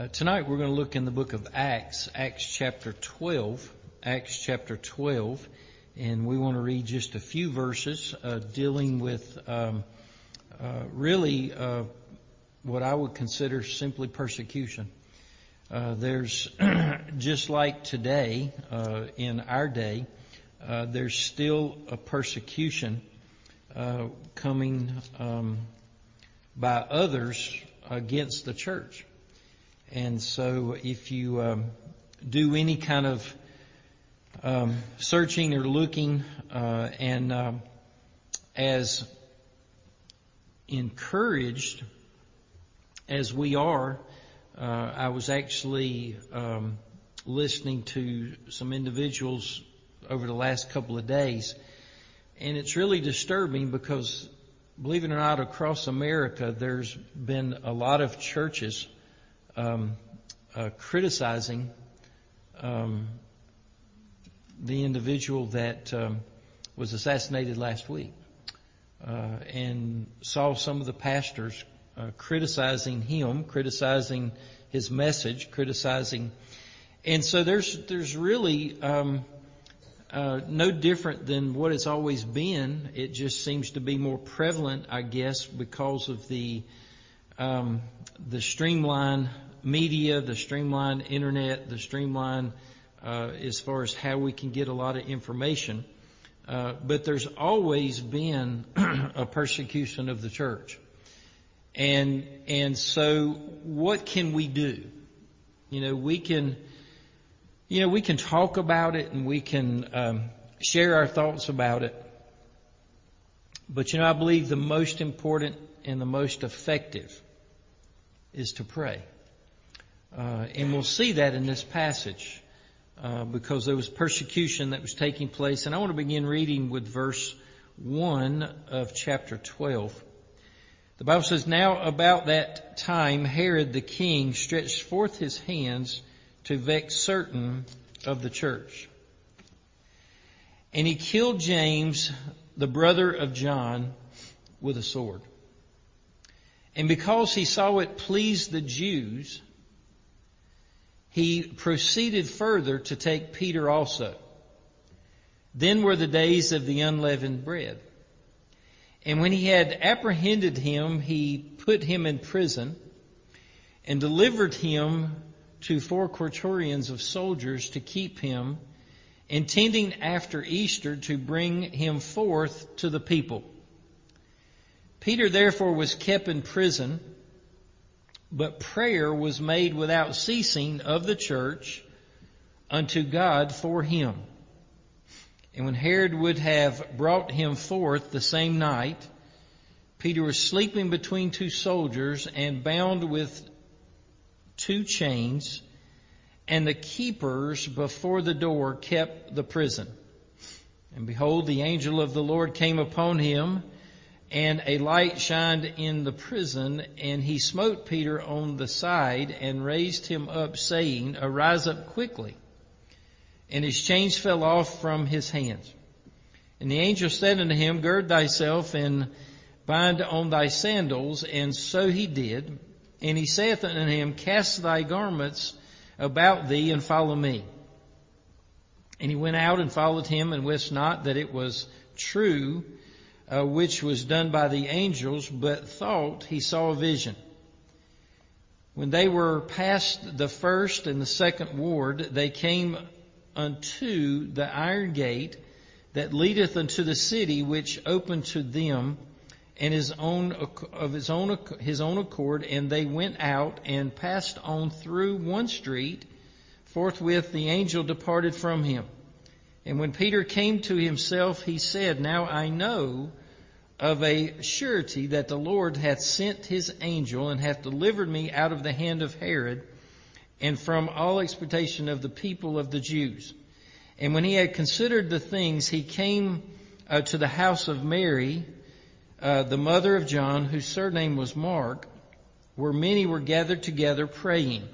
Tonight we're going to look in the book of Acts, Acts chapter 12, and we want to read just a few verses dealing with really what I would consider simply persecution. There's, just like today, in our day, there's still a persecution coming by others against the church. And so if you do any kind of searching or looking, and as encouraged as we are, I was actually listening to some individuals over the last couple of days, and it's really disturbing because, believe it or not, across America there's been a lot of churches criticizing the individual that was assassinated last week, and saw some of the pastors criticizing him, criticizing his message, criticizing, and so there's really no different than what it's always been. It just seems to be more prevalent, I guess, because of the streamlined media, the streamlined internet, the streamlined as far as how we can get a lot of information. But there's always been a persecution of the church. And so what can we do? We can talk about it and we can share our thoughts about it. But I believe the most important and the most effective is to pray. And we'll see that in this passage, because there was persecution that was taking place. And I want to begin reading with verse 1 of chapter 12. The Bible says, "Now about that time Herod the king stretched forth his hands to vex certain of the church. And he killed James, the brother of John, with a sword. And because he saw it pleased the Jews, he proceeded further to take Peter also. Then were the days of the unleavened bread. And when he had apprehended him, he put him in prison and delivered him to 4 quaternions of soldiers to keep him, intending after Easter to bring him forth to the people. Peter therefore was kept in prison, but prayer was made without ceasing of the church unto God for him. And when Herod would have brought him forth the same night, Peter was sleeping between 2 soldiers and bound with 2 chains, and the keepers before the door kept the prison. And behold, the angel of the Lord came upon him, and a light shined in the prison, and he smote Peter on the side and raised him up, saying, Arise up quickly. And his chains fell off from his hands. And the angel said unto him, Gird thyself and bind on thy sandals. And so he did. And he saith unto him, Cast thy garments about thee and follow me. And he went out and followed him, and wist not that it was true, which was done by the angels, but thought he saw a vision. When they were past the first and the second ward, they came unto the iron gate that leadeth unto the city, which opened to them, and his own accord, and they went out and passed on through one street. Forthwith the angel departed from him. And when Peter came to himself, he said, Now I know of a surety that the Lord hath sent his angel, and hath delivered me out of the hand of Herod, and from all expectation of the people of the Jews. And when he had considered the things, he came to the house of Mary, the mother of John, whose surname was Mark, where many were gathered together praying.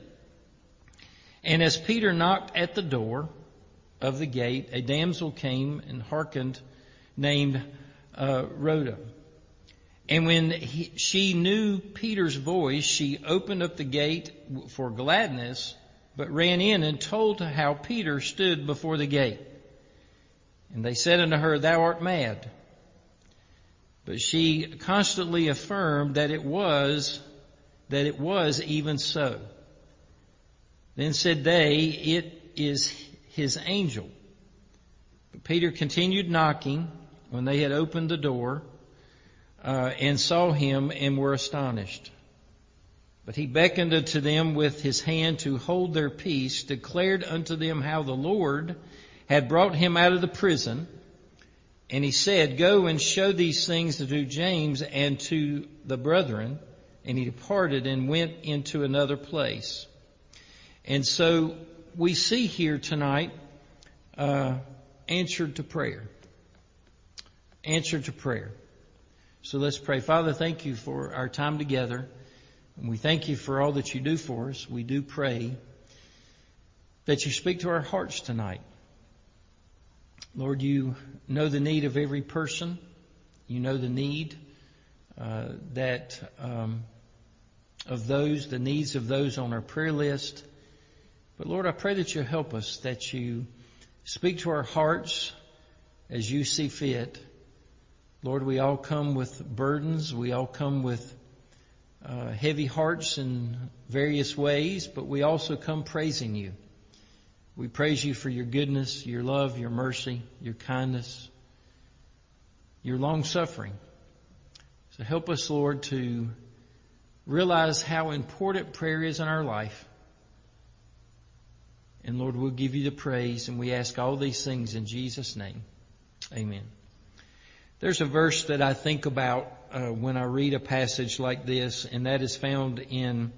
And as Peter knocked at the door of the gate, a damsel came and hearkened, named Rhoda. And when she knew Peter's voice, she opened up the gate for gladness, but ran in and told how Peter stood before the gate. And they said unto her, Thou art mad. But she constantly affirmed that it was even so. Then said they, It is his angel. But Peter continued knocking when they had opened the door, and saw him and were astonished. But he beckoned unto them with his hand to hold their peace, declared unto them how the Lord had brought him out of the prison. And he said, Go and show these things to James and to the brethren. And he departed and went into another place. And so we see here tonight, answered to prayer. Answered to prayer. So let's pray. Father, thank you for our time together. And we thank you for all that you do for us. We do pray that you speak to our hearts tonight. Lord, you know the need of every person. You know the need of the needs of those on our prayer list. But Lord, I pray that you help us, that you speak to our hearts as you see fit. Lord, we all come with burdens. We all come with heavy hearts in various ways, but we also come praising you. We praise you for your goodness, your love, your mercy, your kindness, your long suffering. So help us, Lord, to realize how important prayer is in our life. And Lord, we'll give you the praise, and we ask all these things in Jesus' name. Amen. There's a verse that I think about when I read a passage like this, and that is found in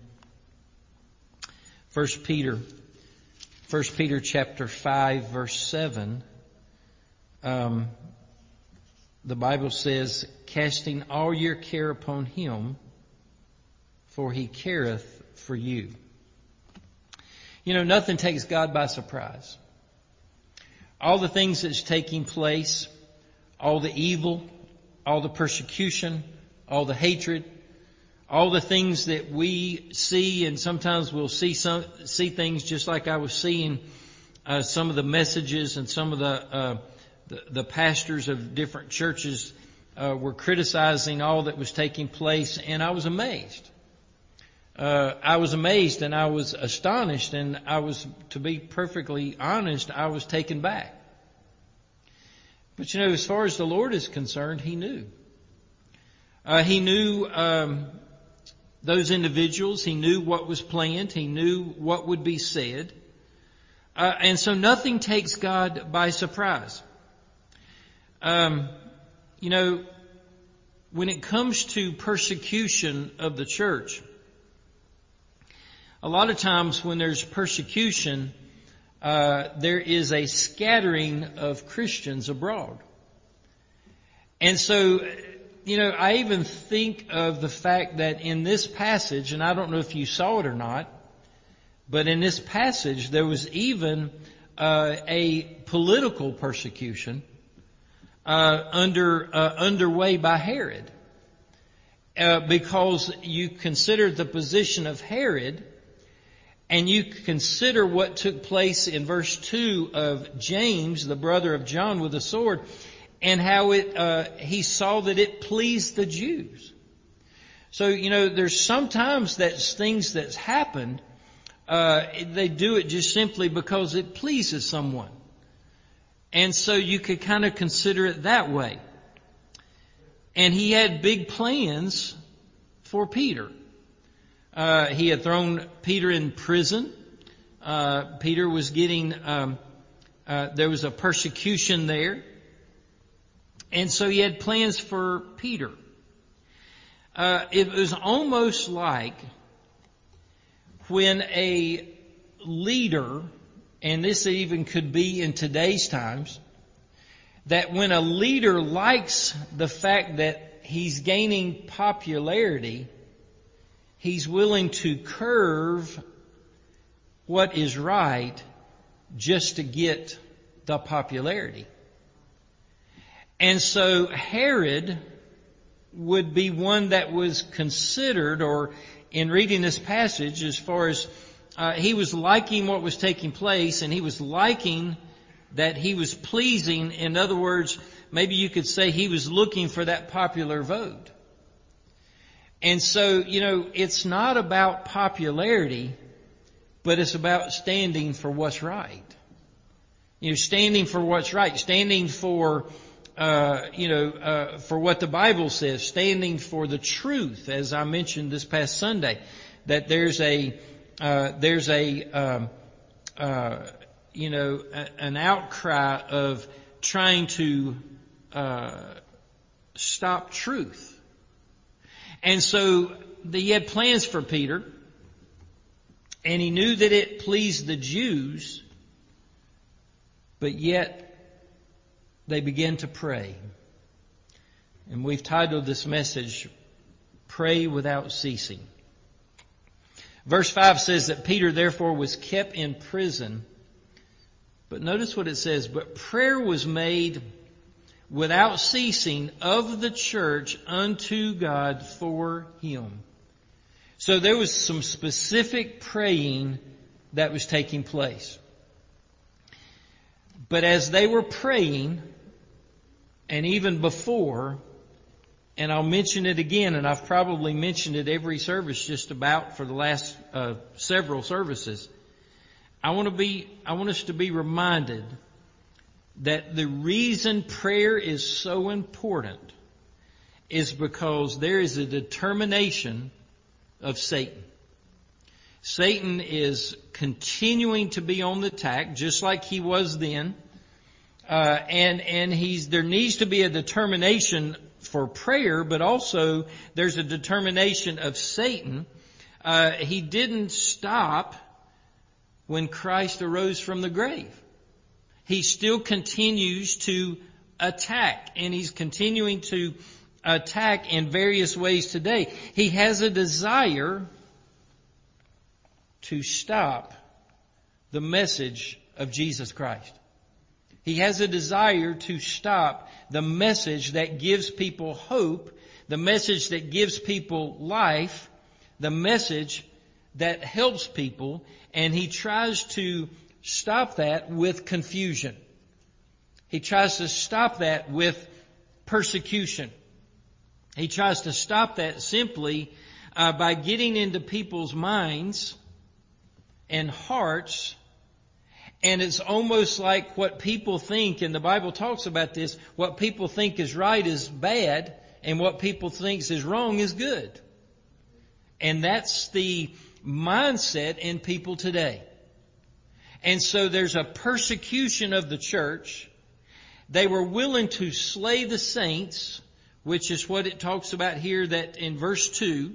1 Peter chapter 5, verse 7. The Bible says, Casting all your care upon him, for he careth for you. You know, nothing takes God by surprise. All the things that's taking place, all the evil, all the persecution, all the hatred, all the things that we see, and sometimes we'll see things just like I was seeing some of the messages and some of the pastors of different churches were criticizing all that was taking place, and I was amazed. I was amazed and I was astonished, and to be perfectly honest, I was taken back. But you know, as far as the Lord is concerned, He knew. He knew those individuals. He knew what was planned. He knew what would be said. And so nothing takes God by surprise. You know, when it comes to persecution of the church, a lot of times when there's persecution, there is a scattering of Christians abroad. And so, you know, I even think of the fact that in this passage, and I don't know if you saw it or not, but in this passage there was even a political persecution underway by Herod. Because you consider the position of Herod, and you consider what took place in verse 2 of James, the brother of John, with the sword, and how he saw that it pleased the Jews. So, you know, there's sometimes that's things that's happened, they do it just simply because it pleases someone. And so you could kind of consider it that way. And he had big plans for Peter. He had thrown Peter in prison. Peter was getting, there was a persecution there. And so he had plans for Peter. It was almost like when a leader, and this even could be in today's times, that when a leader likes the fact that he's gaining popularity, he's willing to curve what is right just to get the popularity. And so Herod would be one that was considered, or in reading this passage, as far as he was liking what was taking place, and he was liking that he was pleasing. In other words, maybe you could say he was looking for that popular vote. And so, it's not about popularity, but it's about standing for what's right. Standing for what's right, standing for, for what the Bible says, standing for the truth, as I mentioned this past Sunday, that there's an outcry of trying to stop truth. And so he had plans for Peter, and he knew that it pleased the Jews, but yet they began to pray. And we've titled this message, Pray Without Ceasing. Verse 5 says that Peter therefore was kept in prison. But notice what it says, but prayer was made without ceasing of the church unto God for him. So there was some specific praying that was taking place. But as they were praying, and even before, and I'll mention it again, and I've probably mentioned it every service just about for the last several services, I want us to be reminded that the reason prayer is so important is because there is a determination of Satan. Satan is continuing to be on the attack, just like he was then. And there needs to be a determination for prayer, but also there's a determination of Satan. He didn't stop when Christ arose from the grave. He still continues to attack, and he's continuing to attack in various ways today. He has a desire to stop the message of Jesus Christ. He has a desire to stop the message that gives people hope, the message that gives people life, the message that helps people, and he tries to stop that with confusion. He tries to stop that with persecution. He tries to stop that simply by getting into people's minds and hearts. And it's almost like what people think, and the Bible talks about this, what people think is right is bad, and what people think is wrong is good. And that's the mindset in people today. And so there's a persecution of the church. They were willing to slay the saints, which is what it talks about here that in verse 2.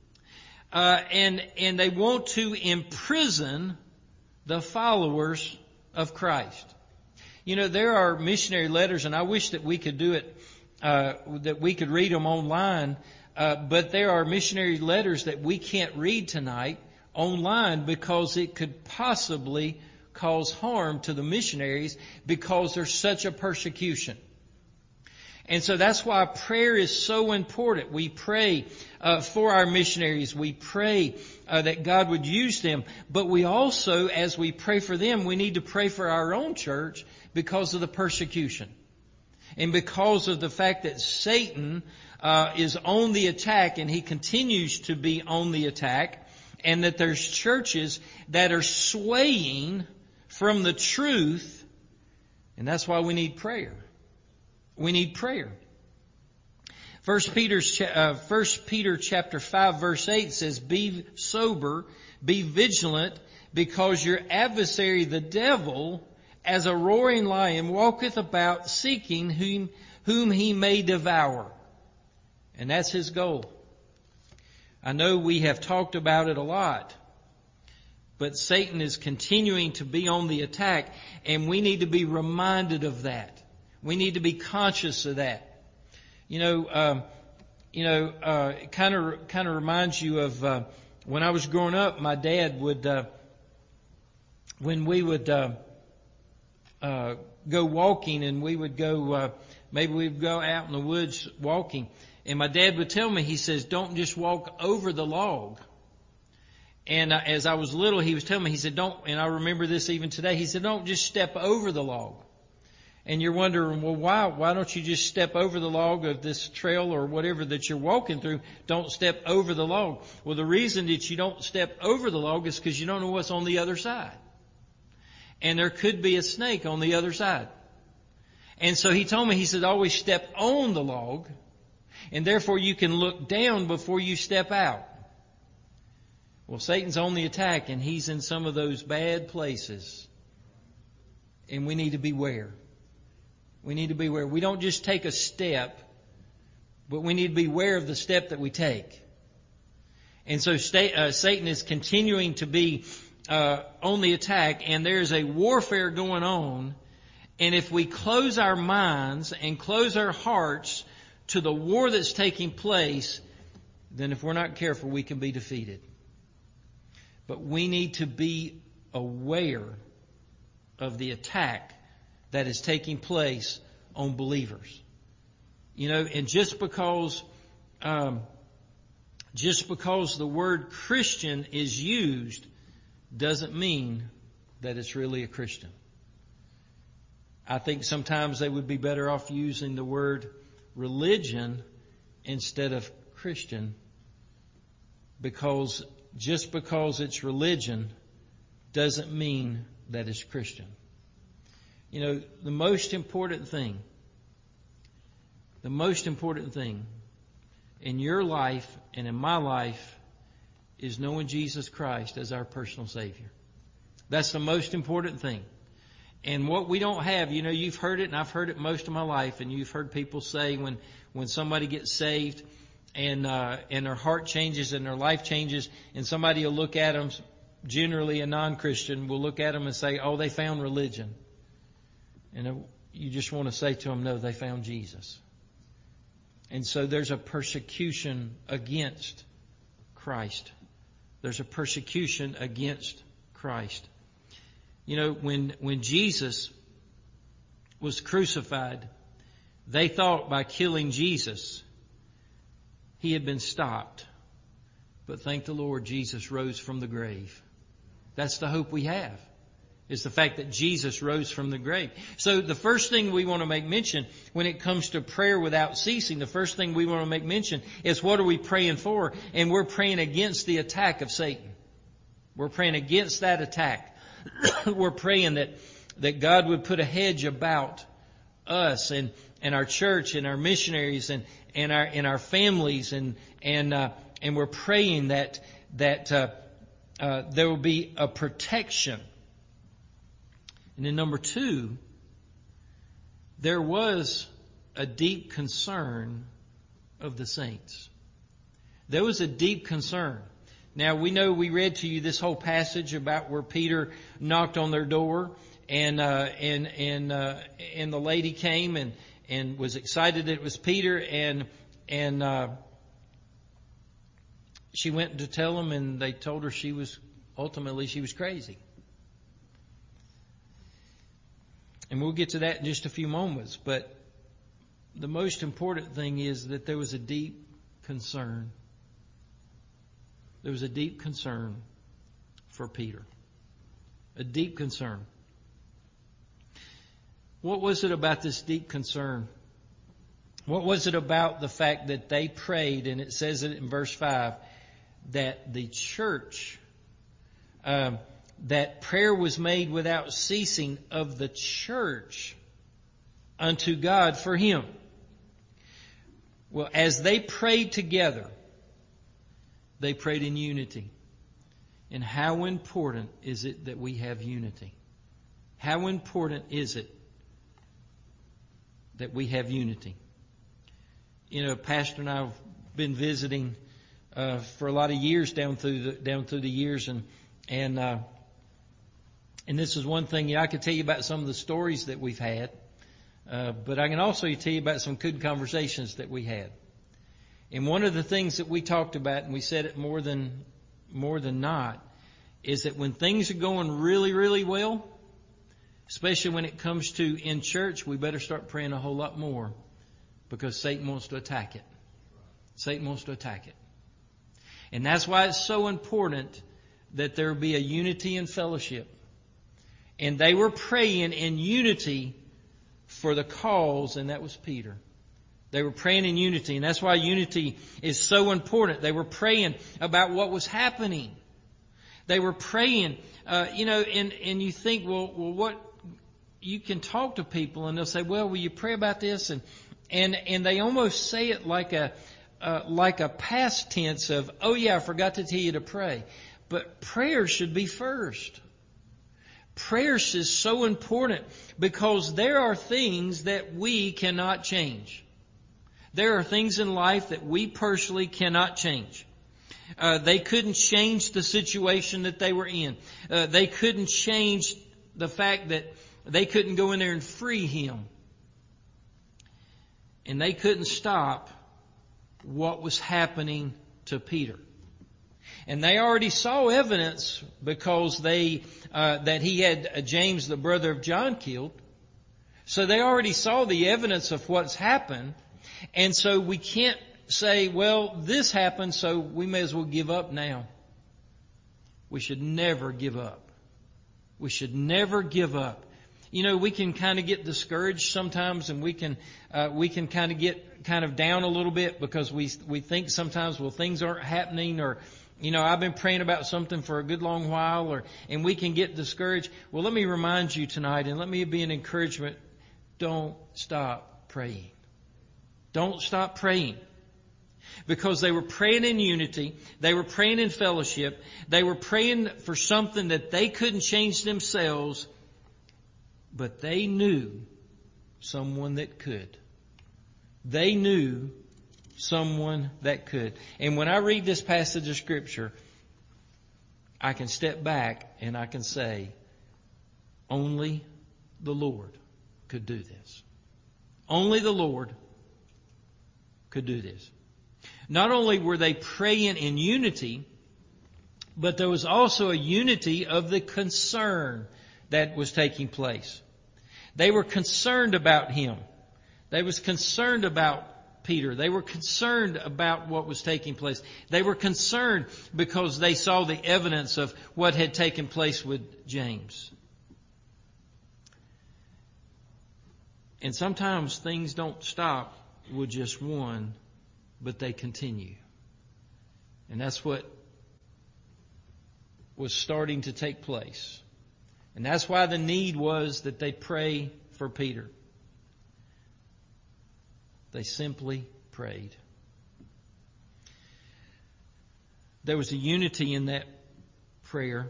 And they want to imprison the followers of Christ. There are missionary letters, and I wish that we could do it, that we could read them online. But there are missionary letters that we can't read tonight online because it could possibly cause harm to the missionaries because there's such a persecution. And so that's why prayer is so important. We pray for our missionaries. We pray that God would use them. But we also, as we pray for them, we need to pray for our own church because of the persecution. And because of the fact that Satan is on the attack, and he continues to be on the attack, and that there's churches that are swaying from the truth, and that's why we need prayer. We need prayer. 1 Peter chapter 5 verse 8 says, Be sober, be vigilant, because your adversary the devil, as a roaring lion, walketh about seeking whom he may devour. And that's his goal. I know we have talked about it a lot, but Satan is continuing to be on the attack, and we need to be reminded of that. We need to be conscious of that. It kind of reminds you of when I was growing up. My dad would, when we would go walking, and we would go, maybe we'd go out in the woods walking, And my dad would tell me, he says, don't just walk over the log. And as I was little, he was telling me, he said, don't, and I remember this even today, he said, don't just step over the log. And you're wondering, well, why don't you just step over the log of this trail or whatever that you're walking through? Don't step over the log. Well, the reason that you don't step over the log is because you don't know what's on the other side. And there could be a snake on the other side. And so he told me, he said, always step on the log, and therefore you can look down before you step out. Well, Satan's on the attack, and he's in some of those bad places. And we need to beware. We need to beware. We don't just take a step, but we need to be aware of the step that we take. And so Satan is continuing to be on the attack, and there's a warfare going on. And if we close our minds and close our hearts to the war that's taking place, then if we're not careful, we can be defeated. But we need to be aware of the attack that is taking place on believers. You know, and just because the word Christian is used doesn't mean that it's really a Christian. I think sometimes they would be better off using the word religion instead of Christian, because just because it's religion doesn't mean that it's Christian. You know, the most important thing in your life and in my life is knowing Jesus Christ as our personal Savior. That's the most important thing. And what we don't have, you know, you've heard it, and I've heard it most of my life, and you've heard people say when somebody gets saved and their heart changes and their life changes, and somebody will look at them, generally a non-Christian, will look at them and say, oh, they found religion. And you just want to say to them, no, they found Jesus. And so there's a persecution against Christ. There's a persecution against Christ. You know, when Jesus was crucified, they thought by killing Jesus, he had been stopped. But thank the Lord, Jesus rose from the grave. That's the hope we have, is the fact that Jesus rose from the grave. So the first thing we want to make mention when it comes to prayer without ceasing, the first thing we want to make mention is what are we praying for? And we're praying against the attack of Satan. We're praying against that attack. We're praying that God would put a hedge about us and our church and our missionaries and our families and we're praying that there will be a protection. And then number 2, there was a deep concern of the saints. There was a deep concern. Now we know we read to you this whole passage about where Peter knocked on their door and the lady came and was excited that it was Peter and she went to tell them, and they told her she was crazy. And we'll get to that in just a few moments. But the most important thing is that there was a deep concern. There was a deep concern for Peter. A deep concern. What was it about this deep concern? What was it about the fact that they prayed, and it says it in verse 5, that the church, that prayer was made without ceasing of the church unto God for him. Well, as they prayed together, they prayed in unity. And how important is it that we have unity? How important is it that we have unity? You know, Pastor and I have been visiting for a lot of years down through the years, and this is one thing. I could tell you about some of the stories that we've had, but I can also tell you about some good conversations that we had. And one of the things that we talked about, and we said it more than not, is that when things are going really, really well, especially when it comes to in church, we better start praying a whole lot more, because Satan wants to attack it. Satan wants to attack it. And that's why it's so important that there be a unity and fellowship. And they were praying in unity for the cause, and that was Peter. They were praying in unity, and that's why unity is so important. They were praying about what was happening. They were praying, and you think, well, what? You can talk to people, and they'll say, well, will you pray about this? And they almost say it like a past tense of, oh yeah, I forgot to tell you to pray. But prayer should be first. Prayer is so important because there are things that we cannot change. There are things in life that we personally cannot change. They couldn't change the situation that they were in. They couldn't change the fact that they couldn't go in there and free him. And they couldn't stop what was happening to Peter. And they already saw evidence because that he had James, the brother of John, killed. So they already saw the evidence of what's happened. And so we can't say, well, this happened, so we may as well give up now. We should never give up. We should never give up. You know, we can kind of get discouraged sometimes, and we can kind of get kind of down a little bit because we think sometimes, well, things aren't happening, or, you know, I've been praying about something for a good long while, and we can get discouraged. Well, let me remind you tonight, and let me be an encouragement. Don't stop praying. Don't stop praying. Because they were praying in unity. They were praying in fellowship. They were praying for something that they couldn't change themselves. But they knew someone that could. They knew someone that could. And when I read this passage of Scripture, I can step back and I can say, only the Lord could do this. Only the Lord could do this. Not only were they praying in unity, but there was also a unity of the concern that was taking place. They were concerned about him. They was concerned about Peter. They were concerned about what was taking place. They were concerned because they saw the evidence of what had taken place with James. And sometimes things don't stop with just one, but they continue. And that's what was starting to take place. And that's why the need was that they pray for Peter. They simply prayed. There was a unity in that prayer.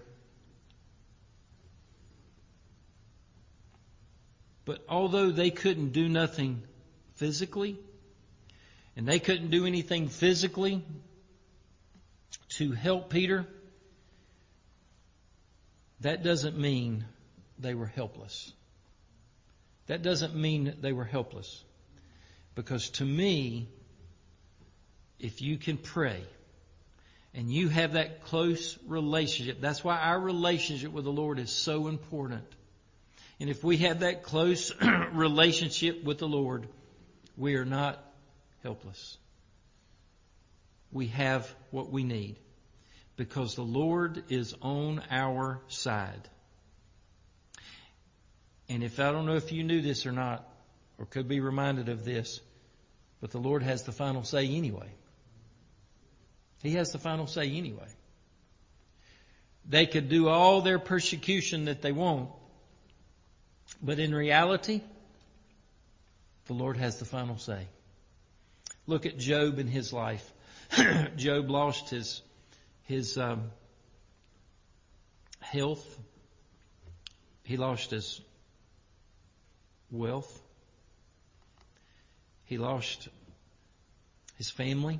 But although they couldn't do nothing physically, and they couldn't do anything physically to help Peter, that doesn't mean they were helpless. That doesn't mean they were helpless. Because to me, if you can pray and you have that close relationship, that's why our relationship with the Lord is so important. And if we have that close relationship with the Lord, we are not helpless. We have what we need because the Lord is on our side. And I don't know if you knew this or not, or could be reminded of this, but the Lord has the final say anyway. He has the final say anyway. They could do all their persecution that they want, but in reality, the Lord has the final say. Look at Job in his life. Job lost his health. He lost his wealth. He lost his family.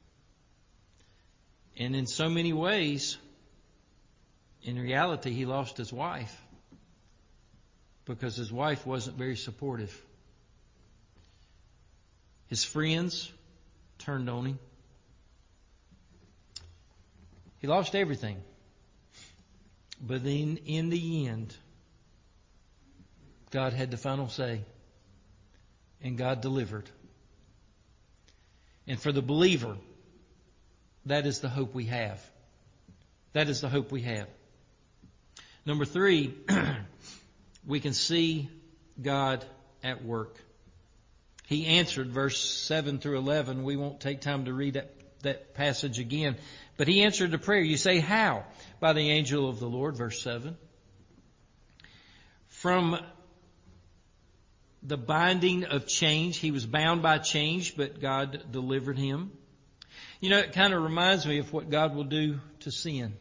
And in so many ways, in reality, he lost his wife because his wife wasn't very supportive. His friends turned on him. He lost everything. But then in the end, God had the final say. And God delivered. And for the believer, that is the hope we have. That is the hope we have. Number 3, we can see God at work. He answered, verse 7 through 11. We won't take time to read that passage again. But He answered the prayer. You say, how? By the angel of the Lord, verse 7. From the binding of change. He was bound by change, but God delivered him. You know, it kind of reminds me of what God will do to sin.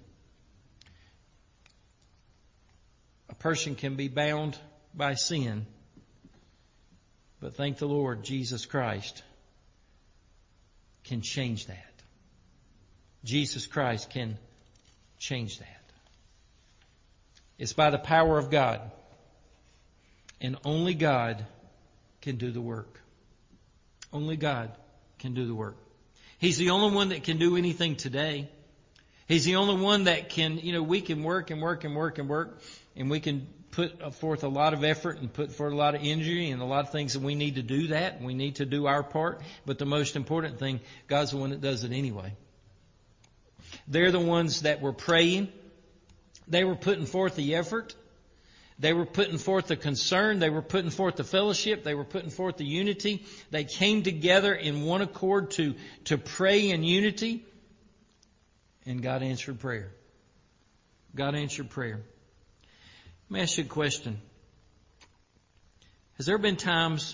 A person can be bound by sin, but thank the Lord, Jesus Christ can change that. Jesus Christ can change that. It's by the power of God. And only God can do the work. Only God can do the work. He's the only one that can do anything today. He's the only one that can, we can work and work and work and work, and we can put forth a lot of effort and put forth a lot of energy and a lot of things, and we need to do that. We need to do our part. But the most important thing, God's the one that does it anyway. They're the ones that were praying. They were putting forth the effort. They were putting forth the concern. They were putting forth the fellowship. They were putting forth the unity. They came together in one accord to pray in unity. And God answered prayer. God answered prayer. Let me ask you a question. Has there been times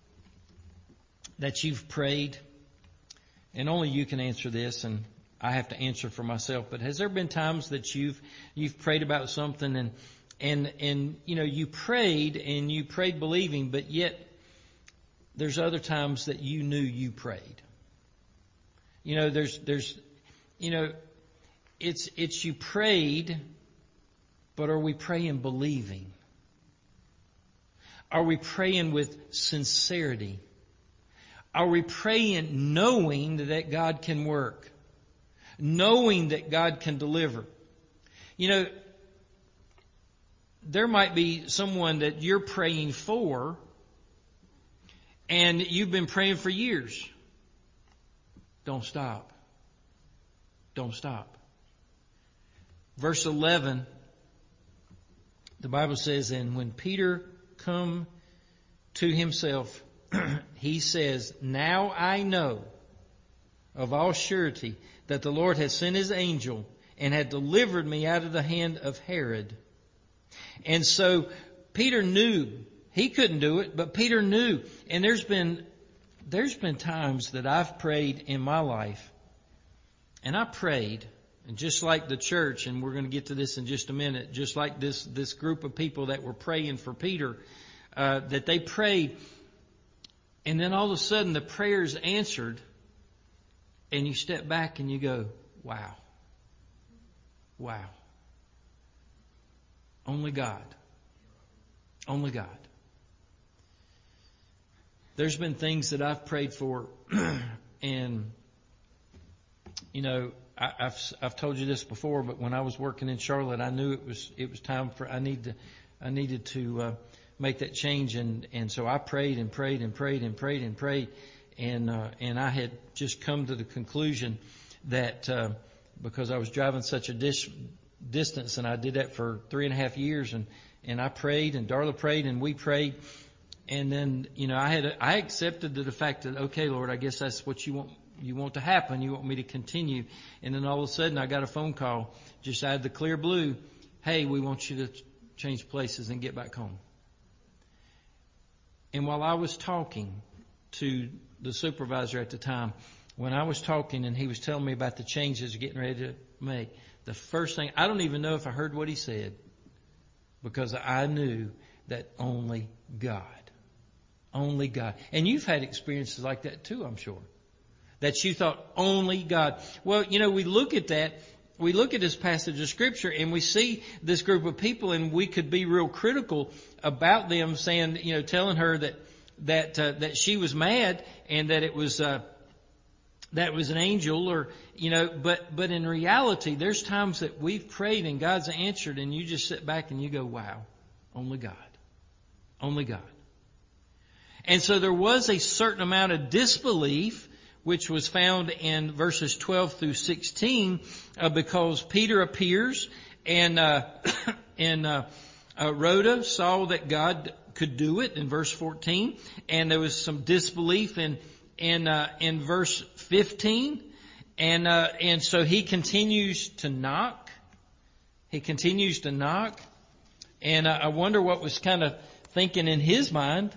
that you've prayed, and only you can answer this, and I have to answer for myself, but has there been times that you've prayed about something and you prayed believing, but yet there's other times that you knew you prayed. It's you prayed, but are we praying believing? Are we praying with sincerity? Are we praying knowing that God can work? Knowing that God can deliver? There might be someone that you're praying for, and you've been praying for years. Don't stop. Don't stop. Verse 11, the Bible says, and when Peter come to himself, he says, now I know of all surety that the Lord has sent His angel and had delivered me out of the hand of Herod. And so Peter knew he couldn't do it, but Peter knew. And there's been times that I've prayed in my life, and I prayed, and just like the church, and we're going to get to this in just a minute, just like this group of people that were praying for Peter, that they prayed, and then all of a sudden the prayer's answered, and you step back and you go, wow. Wow. Only God. Only God. There's been things that I've prayed for, and I've told you this before, but when I was working in Charlotte, I knew it was time for I needed to make that change, and so I prayed and prayed and prayed and prayed and prayed, and I had just come to the conclusion that because I was driving such a distance, and I did that for 3.5 years, and I prayed, and Darla prayed, and we prayed, and then I accepted the fact that, okay, Lord, I guess that's what you want to happen. You want me to continue, and then all of a sudden I got a phone call just out of the clear blue. Hey, we want you to change places and get back home. And while I was talking to the supervisor at the time, when I was talking and he was telling me about the changes we're getting ready to make, the first thing, I don't even know if I heard what he said, because I knew that only God. Only God. And you've had experiences like that too, I'm sure. That you thought, only God. Well, we look at that. We look at this passage of Scripture and we see this group of people, and we could be real critical about them, saying, telling her that she was mad and that it was that was an angel, or but in reality, there's times that we've prayed and God's answered, and you just sit back and you go, wow, only God. Only God. And so there was a certain amount of disbelief which was found in verses 12 through 16, because Peter appears and Rhoda saw that God could do it in verse 14, and there was some disbelief in verse 15, and so he continues to knock. He continues to knock, and I wonder what was kind of thinking in his mind.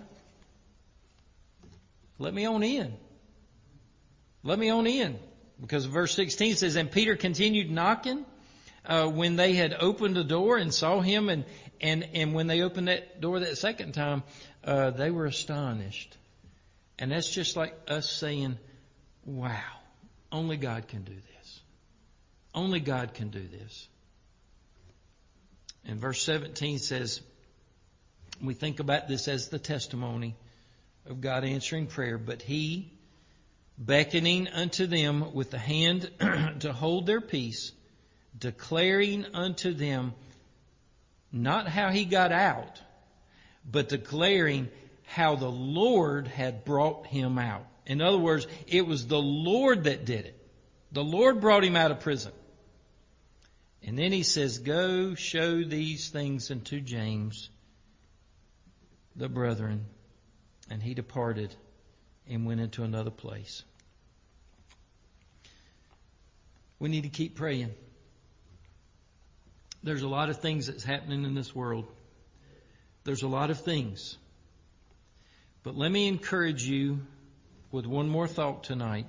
Let me on in. Let me on in. Because verse 16 says, and Peter continued knocking when they had opened the door and saw him. And when they opened that door that second time, they were astonished. And that's just like us saying, wow, only God can do this. Only God can do this. And verse 17 says, we think about this as the testimony of God answering prayer. But he, beckoning unto them with the hand to hold their peace, declaring unto them not how he got out, but declaring how the Lord had brought him out. In other words, it was the Lord that did it. The Lord brought him out of prison. And then he says, go show these things unto James, the brethren. And he departed and went into another place. We need to keep praying. There's a lot of things that's happening in this world. There's a lot of things. But let me encourage you with one more thought tonight.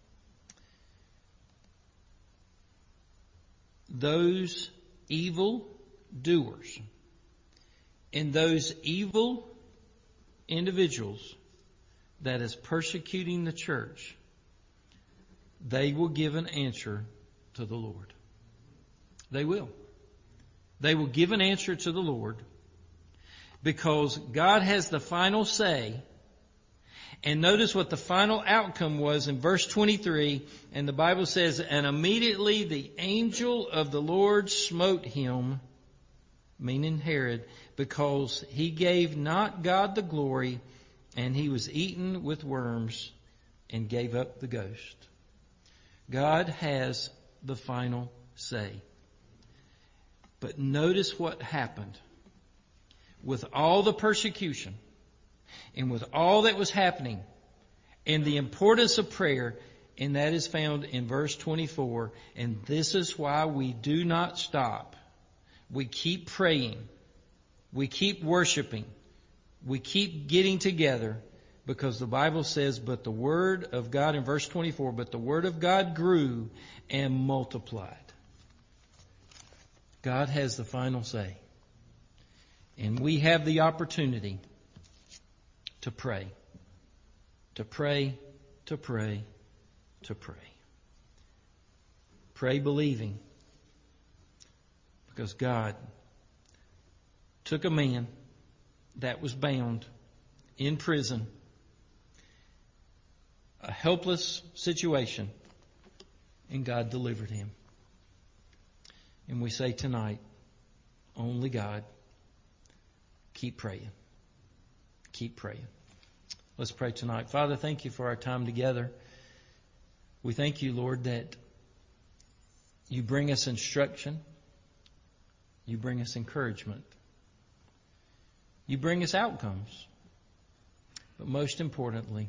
Those evil doers and those evil individuals that is persecuting the church, they will give an answer to the Lord. They will. They will give an answer to the Lord because God has the final say. And notice what the final outcome was in verse 23. And the Bible says, and immediately the angel of the Lord smote him, meaning Herod, because he gave not God the glory, and he was eaten with worms and gave up the ghost. God has the final say. But notice what happened. With all the persecution and with all that was happening and the importance of prayer, and that is found in verse 24. And this is why we do not stop. We keep praying. We keep worshiping. We keep getting together because the Bible says, but the word of God in verse 24, but the word of God grew and multiplied. God has the final say. And we have the opportunity to pray. To pray, to pray, to pray. Pray believing. Because God took a man that was bound in prison, a helpless situation, and God delivered him. And we say tonight, only God. Keep praying. Keep praying. Let's pray tonight. Father, thank you for our time together. We thank you, Lord, that you bring us instruction. You bring us encouragement. You bring us outcomes. But most importantly,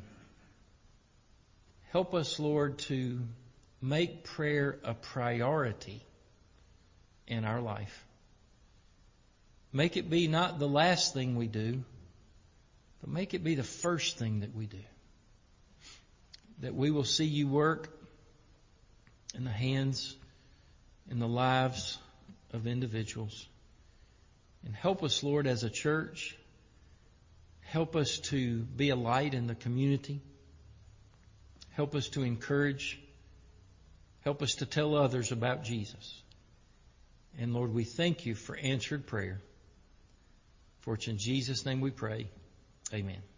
help us, Lord, to make prayer a priority in our life. Make it be not the last thing we do, but make it be the first thing that we do. That we will see you work in the hands, in the lives of individuals. And help us, Lord, as a church. Help us to be a light in the community. Help us to encourage. Help us to tell others about Jesus. And Lord, we thank you for answered prayer. For it's in Jesus' name we pray. Amen.